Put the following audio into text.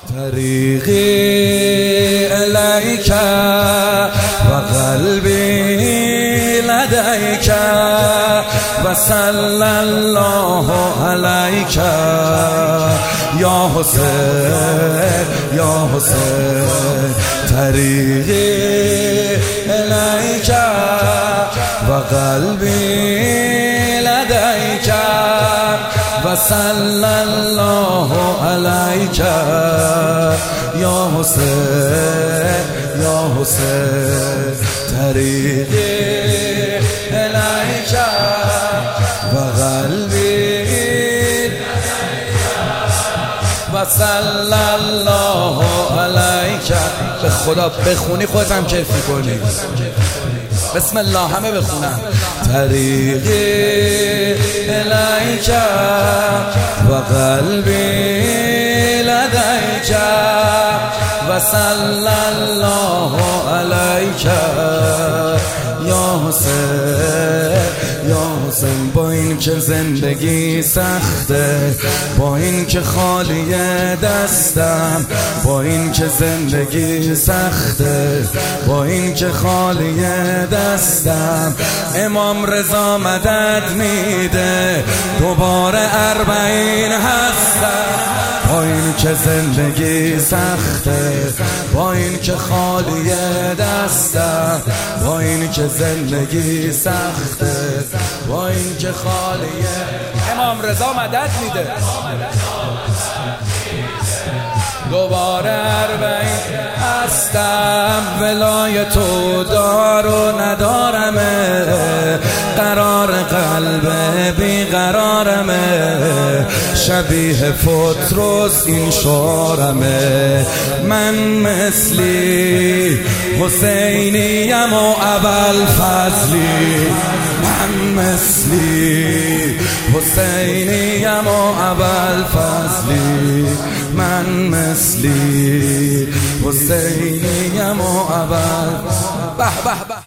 طریقی الیک و قلبی لدیک و صلی الله علیک یا حسین یا حسین. طریقی الیک و قلبی لدیک و صلی الله علیک یا حسین یا حسین. طریقی الیک و قلبی و صلی الله علیک. به خدا بخونی خودت هم کیف می‌کنی. بسم الله همه بخونن. طریقی الیک و قلبی لدیک و صلی الله علیک یا حسین یا حسین. با این که زندگی سخته، با این که خالی دستم، با این که زندگی سخته، با این که خالی دستم، امام رضا مدد میده دوباره 40 هستم. با این که زندگی سخته، با این که خالی دستم، با این که زندگی سخته، با این که خالی امام رضا مدد میده دوباره 40 هستم. ولای تو دار و ندارمه، قرار قلب بیقرارمه، شبیه پطرس این شعارمه. من مثلی حسینیم و ابوالفضلی، من مثلی حسینیم و ابوالفضلی، من مثلی حسینیم و ابوالفضلی. به به به.